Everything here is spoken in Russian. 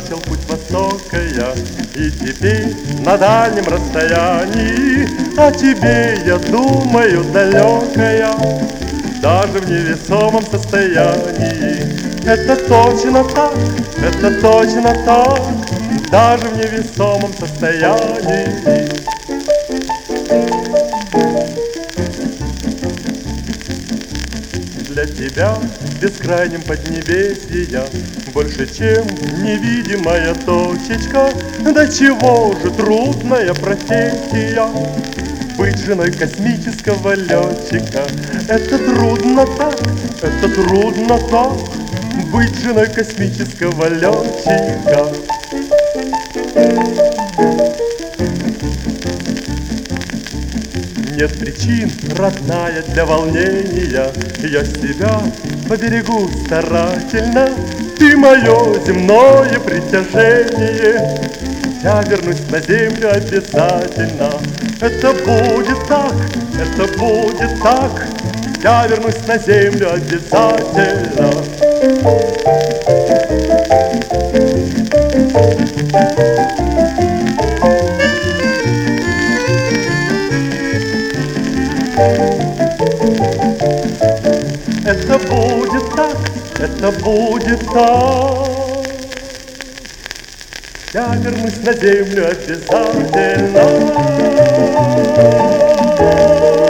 начал путь востока я, и теперь на дальнем расстоянии о тебе я думаю далекая, даже в невесомом состоянии. Это точно так, это точно так, даже в невесомом состоянии. Для тебя в бескрайнем поднебесье больше, чем невидимая точечка. Да чего же трудная профессия быть женой космического летчика. Это трудно так, это трудно так, быть женой космического летчика. Нет причин, родная, для волнения, я себя поберегу старательно. Ты мое земное притяжение, я вернусь на землю обязательно. Это будет так, это будет так, я вернусь на землю обязательно. Это будет так, это будет так, я вернусь на землю обязательно.